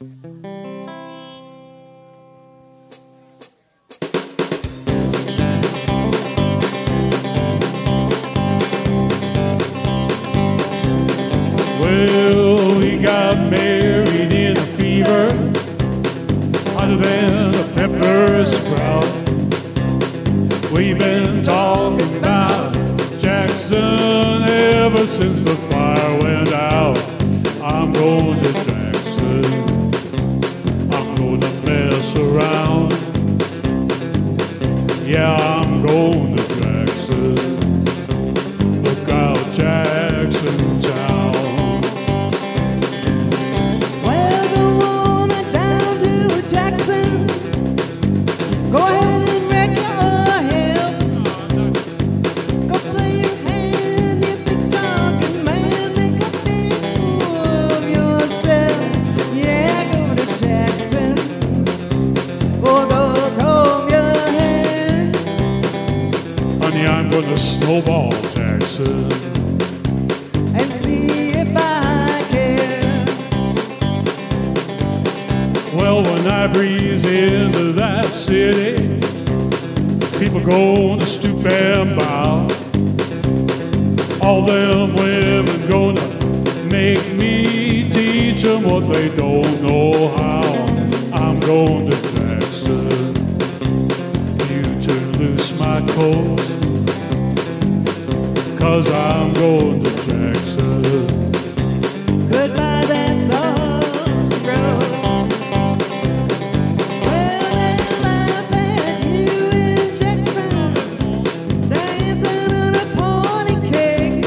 Well, we got married in a fever, hotter than a pepper sprout. We've been talking about Jackson ever since the fire went out. I'm going to Jackson, I'm going to mess around. Yeah, I'm going to Jackson, look out Jackson Town. Well, go on down to Jackson, go ahead and wreck your hip. Go play your hand, you big talking man, make a big fool of yourself. Yeah, go to Jackson, or go comb your hair. Honey, I'm going to snowball Jackson. And see if I care. Well, when I breeze into that city, people gonna stoop and bow. All them women gonna make me teach them what they don't know how. I'm going to Jackson, you turn loose my coat, 'cause I'm going to Jackson. Goodbye, that's all gross. Well, they laugh at you in Jackson, dancing on a pony cake,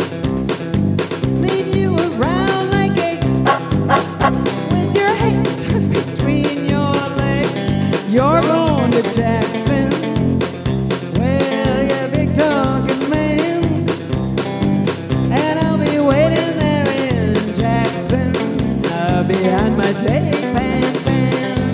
lead you around like a with your head tucked between your legs. You're going to Jackson. Well, you're big talking man, and I'll be waiting there in Jackson, behind my J-Pan fan.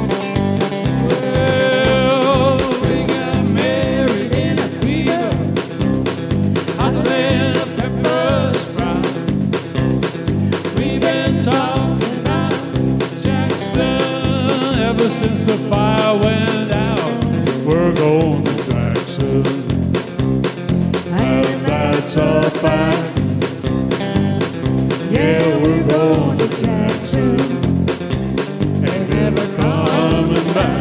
Well, we got married in a fever, hotter than a pepper sprout. We've been talking about Jackson ever since the fire went out. We're going to Jackson, and that's a fact. Yeah, we're going to Jackson, ain't never coming back.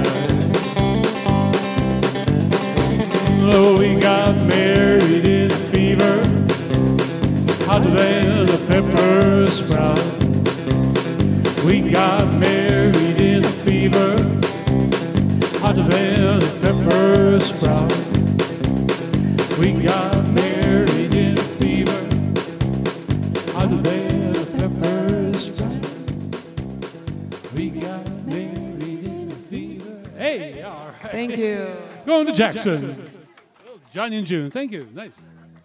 Oh, we got married in a fever, hotter than a pepper sprout. We got married in a fever, hotter than a pepper sprout. We got married in a fever, hotter than a pepper sprout. We got married in a fever. Hey, all right. Thank you. Going to Jackson. Oh, Johnny and June. Thank you. Nice.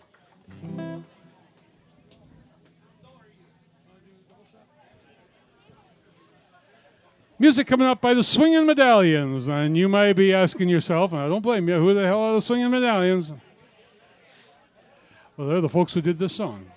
Music coming up by the Swingin' Medallions. And you might be asking yourself, and I don't blame you, who the hell are the Swingin' Medallions? Well, they're the folks who did this song.